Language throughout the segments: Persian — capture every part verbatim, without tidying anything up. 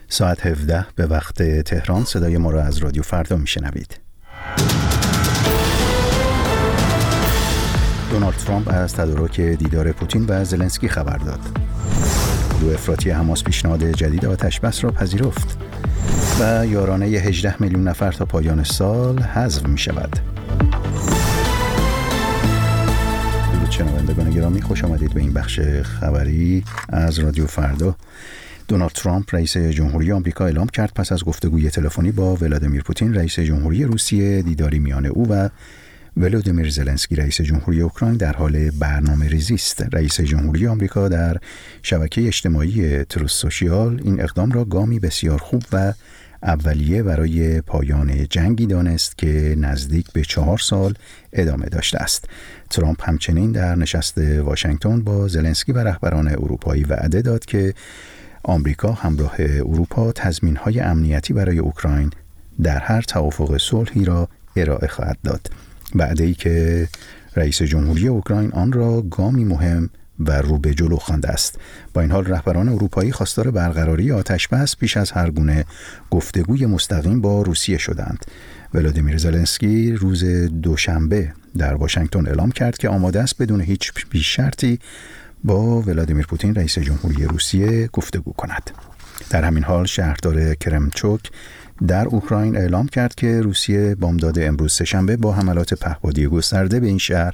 ساعت هفده به وقت تهران صدای ما را از رادیو فردا میشنوید. دونالد ترامپ از تدارک دیدار پوتین و زلنسکی خبر داد. گروه افراطی حماس پیشنهاد جدید آتش بس را پذیرفت و یارانه هجده میلیون نفر تا پایان سال حذف می شود. درود شنوندگان گرامی، خوش آمدید به این بخش خبری از رادیو فردا. دونالد ترامپ رئیس جمهوری آمریکا اعلام کرد پس از گفتگوی تلفنی با ولادیمیر پوتین رئیس جمهوری روسیه دیداری میان او و ولودیمیر زلنسکی رئیس جمهوری اوکراین در حال برنامه‌ریزی است. رئیس جمهوری آمریکا در شبکه اجتماعی تروث سوشیال این اقدام را گامی بسیار خوب و اولیه برای پایان جنگی دانست که نزدیک به چهار سال ادامه داشته است. ترامپ همچنین در نشست واشنگتن با زلنسکی و رهبران اروپایی وعده داد که آمریکا همراه اروپا تضمین‌های امنیتی برای اوکراین در هر توافق صلحی را ارائه خواهد داد. وعده‌ای که رئیس جمهوری اوکراین آن را گامی مهم و رو به جلو خوانده است. با این حال رهبران اروپایی خواستار برقراری آتش‌بس پیش از هر گونه گفتگوی مستقیم با روسیه شدند. ولادیمیر زلنسکی روز دوشنبه در واشنگتن اعلام کرد که آماده است بدون هیچ پیش شرطی با ولادیمیر پوتین رئیس جمهوری روسیه گفتگو کند. در همین حال شهردار کرمچوک در اوکراین اعلام کرد که روسیه بامداد امروز سه‌شنبه با حملات پهپادی گسترده به این شهر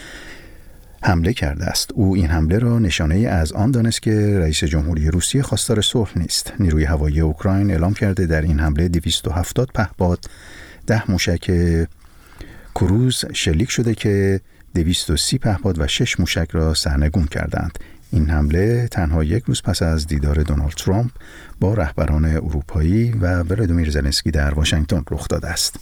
حمله کرده است. او این حمله را نشانه از آن دانست که رئیس جمهوری روسیه خواستار صلح نیست. نیروی هوایی اوکراین اعلام کرده در این حمله دویست و هفتاد پهپاد، ده موشک کروز شلیک شده که دویست و سی پهپاد و شش موشک را سرنگون کردند. این حمله تنها یک روز پس از دیدار دونالد ترامپ با رهبران اروپایی و ولادیمیر زلنسکی در واشنگتن رخ داده است.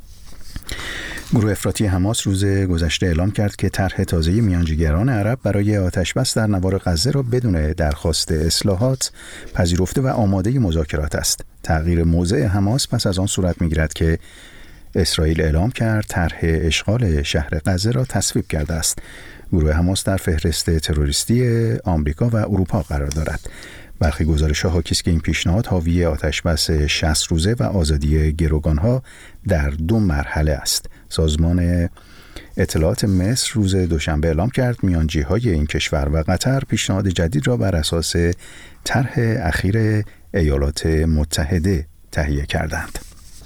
گروه افراطی حماس روز گذشته اعلام کرد که طرح تازه میانجیگران عرب برای آتش‌بس در نوار غزه را بدون درخواست اصلاحات پذیرفته و آماده مذاکرات است. تغییر موضع حماس پس از آن صورت می‌گیرد که اسرائیل اعلام کرد طرح اشغال شهر غزه را تصویب کرده است. گروه حماس در فهرست تروریستی آمریکا و اروپا قرار دارد. برخی گزارش‌ها حاکی است که این پیشنهاد حاوی آتش‌بس شصت روزه و آزادی گروگان‌ها در دو مرحله است. سازمان اطلاعات مصر روز دوشنبه اعلام کرد میانجی‌های این کشور و قطر پیشنهاد جدید را بر اساس طرح اخیر ایالات متحده تهیه کردند.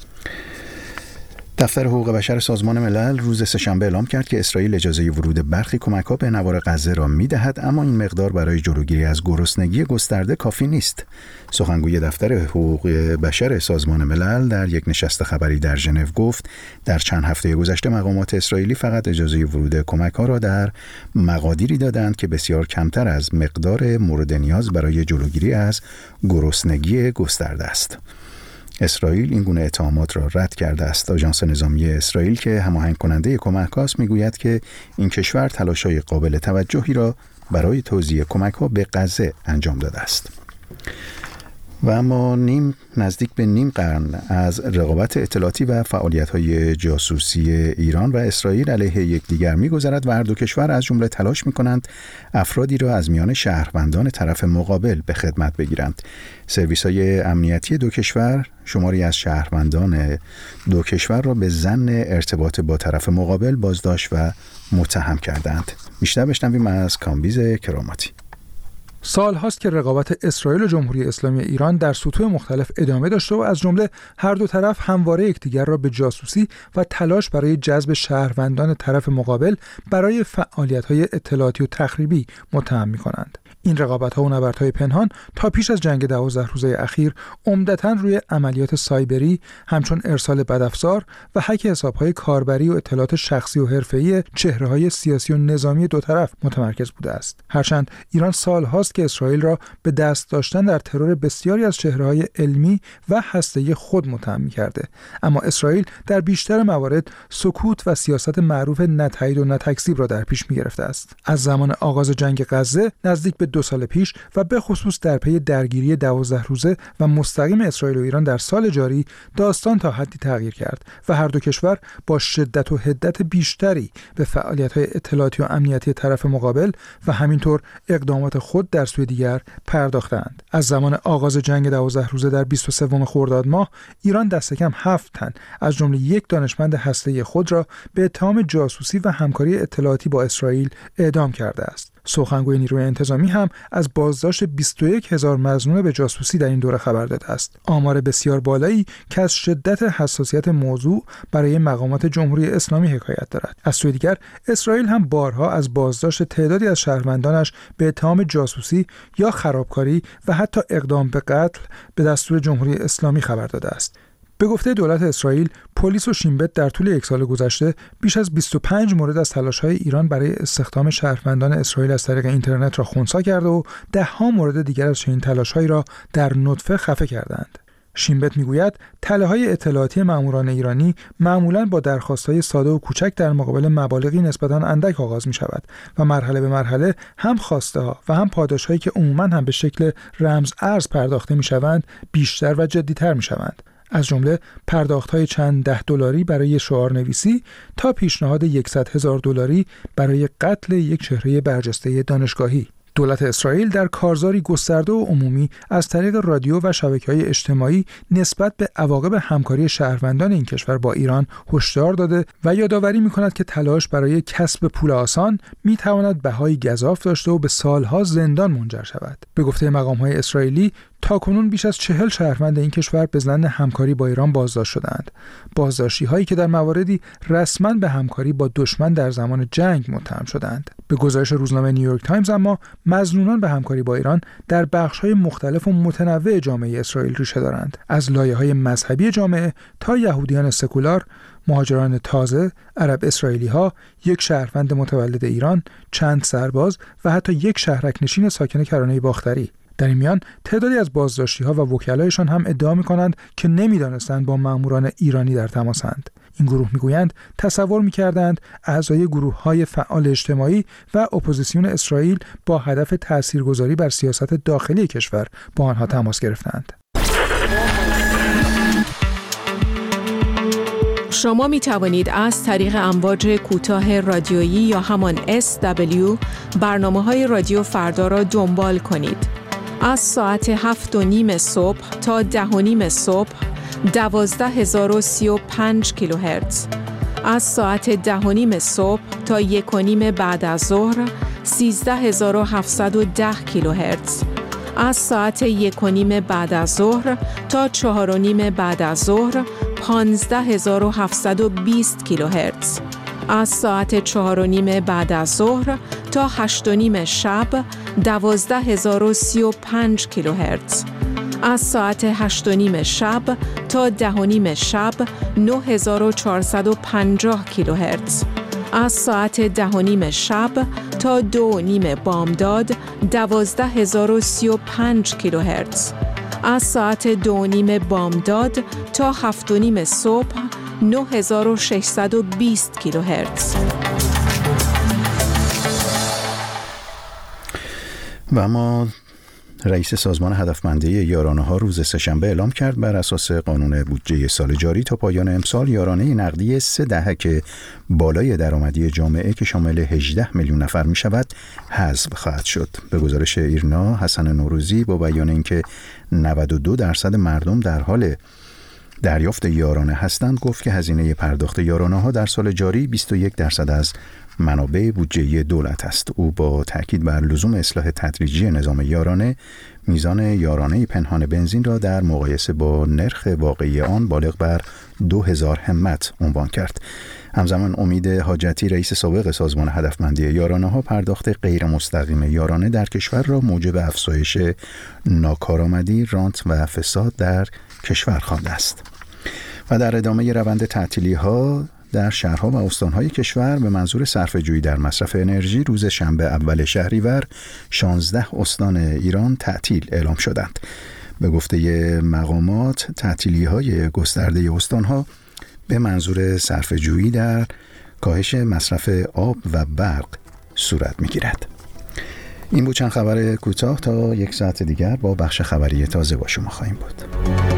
دفتر حقوق بشر سازمان ملل روز سه‌شنبه اعلام کرد که اسرائیل اجازه ورود برخی کمک‌ها به نوار غزه را می‌دهد، اما این مقدار برای جلوگیری از گرسنگی گسترده کافی نیست. سخنگوی دفتر حقوق بشر سازمان ملل در یک نشست خبری در ژنو گفت در چند هفته گذشته مقامات اسرائیلی فقط اجازه ورود کمک‌ها را در مقادیری دادند که بسیار کمتر از مقدار مورد نیاز برای جلوگیری از گرسنگی گسترده است. اسرائیل این گونه اتهامات را رد کرده است. آژانس نظامی اسرائیل که هماهنگ کننده کمک‌هاست میگوید که این کشور تلاش‌های قابل توجهی را برای توزیع کمک‌ها به غزه انجام داده است. و اما نیم نزدیک به نیم قرن از رقابت اطلاعاتی و فعالیت‌های جاسوسی ایران و اسرائیل علیه یکدیگر می‌گذرد و هر دو کشور از جمله تلاش می‌کنند افرادی را از میان شهروندان طرف مقابل به خدمت بگیرند. سرویس‌های امنیتی دو کشور شماری از شهروندان دو کشور را به ظن ارتباط با طرف مقابل بازداشت و متهم کردند. بیشتر بشنویم از کامبیز کراماتی. سال هاست که رقابت اسرائیل و جمهوری اسلامی ایران در سطوح مختلف ادامه داشته و از جمله هر دو طرف همواره یکدیگر را به جاسوسی و تلاش برای جذب شهروندان طرف مقابل برای فعالیت‌های اطلاعاتی و تخریبی متهم می‌کنند. این رقابت‌ها و نبردهای پنهان تا پیش از جنگ دوازده روزه اخیر عمدتاً روی عملیات سایبری، همچون ارسال بدافزار و هک حساب‌های کاربری و اطلاعات شخصی و حرفه‌ای چهره‌های سیاسی و نظامی دو طرف متمرکز بوده است. هرچند ایران سال‌هاست که اسرائیل را به دست داشتن در ترور بسیاری از چهره‌های علمی و هسته‌ای خود متهم می‌کرده، اما اسرائیل در بیشتر موارد سکوت و سیاست معروف نتایید و نتکذیب را در پیش می‌گرفته است. از زمان آغاز جنگ غزه نزدیک به دو سال پیش و به خصوص در پی درگیری دوازده روزه و مستقیم اسرائیل و ایران در سال جاری داستان تا حدی تغییر کرد و هر دو کشور با شدت و حدت بیشتری به فعالیت‌های اطلاعاتی و امنیتی طرف مقابل و همینطور اقدامات خود در در سوی دیگر پرداختند. از زمان آغاز جنگ دوازده روزه در بیست و سوم خرداد ماه، ایران دست کم هفت تن از جمله یک دانشمند هسته‌ای خود را به اتهام جاسوسی و همکاری اطلاعاتی با اسرائیل اعدام کرده است. سخنگوی نیروی انتظامی هم از بازداشت بیست و یک هزار مظنون به جاسوسی در این دوره خبر داده است. آمار بسیار بالایی که از شدت حساسیت موضوع برای مقامات جمهوری اسلامی حکایت دارد. از سوی دیگر اسرائیل هم بارها از بازداشت تعدادی از شهروندانش به اتهام جاسوسی یا خرابکاری و حتی اقدام به قتل به دستور جمهوری اسلامی خبر داده است. به گفته دولت اسرائیل، پلیس و شین بت در طول یک سال گذشته بیش از بیست و پنج مورد از تلاش‌های ایران برای استخدام شهروندان اسرائیل از طریق اینترنت را خنثی کرده و ده‌ها مورد دیگر از چنین تلاش‌هایی را در نطفه خفه کردند. شین بت میگوید تله‌های اطلاعاتی ماموران ایرانی معمولاً با درخواست‌های ساده و کوچک در مقابل مبالغی نسبتاً اندک آغاز می‌شود و مرحله به مرحله هم خواسته‌ها و هم پاداش‌هایی که عموماً هم به شکل رمز ارز پرداخته می‌شوند بیشتر و جدی‌تر می‌شوند. از جمله پرداخت‌های چند ده دلاری برای شعارنویسی تا پیشنهاد صد هزار دلاری برای قتل یک چهره برجسته دانشگاهی. دولت اسرائیل در کارزاری گسترده و عمومی از طریق رادیو و شبکه‌های اجتماعی نسبت به عواقب همکاری شهروندان این کشور با ایران هشدار داده و یادآوری می‌کند که تلاش برای کسب پول آسان می‌تواند بهای گزاف داشته و به سالها زندان منجر شود. به گفته مقام‌های اسرائیلی تاکنون بیش از چهل شهروند این کشور به ظن همکاری با ایران بازداشت شدند. بازداشتی هایی که در مواردی رسما به همکاری با دشمن در زمان جنگ متهم شدند. به گزارش روزنامه نیویورک تایمز اما مظنونان به همکاری با ایران در بخش‌های مختلف و متنوع جامعه اسرائیل ریشه دارند. از لایه‌های مذهبی جامعه تا یهودیان سکولار، مهاجران تازه، عرب اسرائیلی ها، یک شهروند متولد ایران، چند سرباز و حتی یک شهرک نشین ساکن کرانه باختری. در این میان تعدادی از بازداشتی‌ها و وکلایشان هم ادعا می‌کنند که نمی‌دانستند با ماموران ایرانی در تماسند. این گروه می‌گویند تصور می‌کردند اعضای گروه‌های فعال اجتماعی و اپوزیسیون اسرائیل با هدف تاثیرگذاری بر سیاست داخلی کشور با آنها تماس گرفتند. شما می توانید از طریق امواج کوتاه رادیویی یا همان اس دبلیو برنامه‌های رادیو فردا را دنبال کنید. از ساعت هفت و نیم صبح تا ده و نیم صبح دوازده هزار و سی و پنج کیلوهرتز. از ساعت ده و نیم صبح تا یک و نیم بعد از ظهر سیزده هزار و هفتصد و ده کیلوهرتز. از ساعت یک و نیم بعد از ظهر تا چهار و نیم بعد از ظهر پانزده هزار و هفتصد و بیست کیلوهرتز. از ساعت چهار و نیم بعد از ظهر تا هشت و نیم شب دوازده هزار و سی و پنج کیلوهرتز. از ساعت هشت و نیم شب تا ده و نیم شب نه هزار و چهارصد و پنجاه کیلوهرتز. از ساعت ده و نیم شب تا دو و نیم بامداد دوازده هزار و سی و پنج کیلوهرتز. از ساعت دو و نیم بامداد تا هفت و نیم صبح نه هزار و ششصد و بیست کیلوهرتز. و اما رئیس سازمان هدفمندی یارانه‌ها روز سه‌شنبه اعلام کرد بر اساس قانون بودجه سال جاری تا پایان امسال یارانه نقدی سه دهک بالای درآمدی جامعه که شامل هجده میلیون نفر می شود حذف خواهد شد. به گزارش ایرنا، حسن نوروزی با بیان اینکه نود و دو درصد مردم در حال دریافت یارانه هستند گفت که هزینه پرداخت یارانه‌ها در سال جاری بیست و یک درصد از منابع بودجه دولت است. او با تاکید بر لزوم اصلاح تدریجی نظام یارانه، میزان یارانه پنهان بنزین را در مقایسه با نرخ واقعی آن بالغ بر دو هزار همت عنوان کرد. همزمان امید حاجتی، رئیس سابق سازمان هدفمندی یارانه‌ها، پرداخت غیر مستقیم یارانه در کشور را موجب افزایش ناکارآمدی، رانت و فساد در کشور خوانده است. و در ادامه روند تعطیلی‌ها در شهرها و استان‌های کشور به منظور صرفه‌جویی در مصرف انرژی روز شنبه اول شهریور شانزده استان ایران تعطیل اعلام شدند. به گفته مقامات تعطیلی‌های گسترده استان‌ها به منظور صرفه‌جویی در کاهش مصرف آب و برق صورت می‌گیرد. این بود چند خبر کوتاه. تا یک ساعت دیگر با بخش خبری تازه با شما خواهیم بود.